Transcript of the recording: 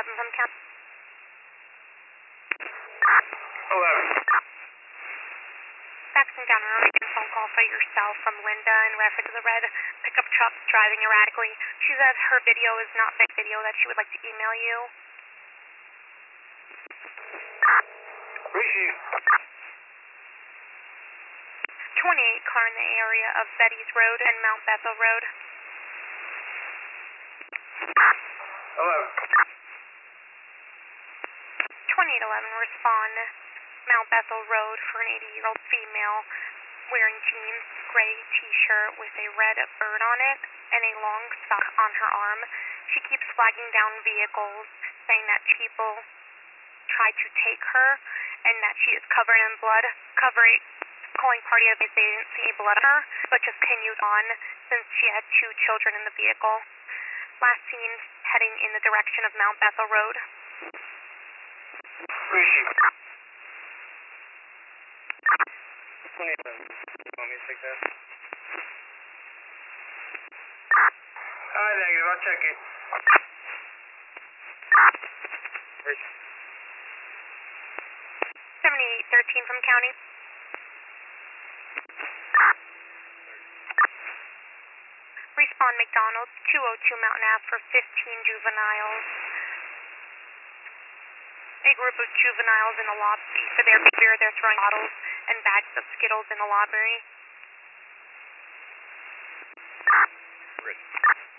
11 from County. 11. Saxon County, we're making a phone call for yourself from Linda in reference to the red pickup truck driving erratically. She says her video is not fake video, that she would like to email you. Receive. 28 car in the area of Betty's Road and Mount Bethel Road. 11. 2811, respond Mount Bethel Road for an 80-year-old female wearing jeans, gray t-shirt with a red bird on it and a long sock on her arm. She keeps flagging down vehicles, saying that people tried to take her and that she is covered in blood. Calling party of they didn't see any blood on her, but just continued on since she had 2 children in the vehicle. Last seen heading in the direction of Mount Bethel Road. Receive. 27. You want me to take that? Negative. I'll check it. Receive. 7813 from County. Respond McDonald's, 202 Mountain Ave for 15 juveniles. A group of juveniles in the lobby. For their beer, they're throwing bottles and bags of Skittles in the lobby. Ready.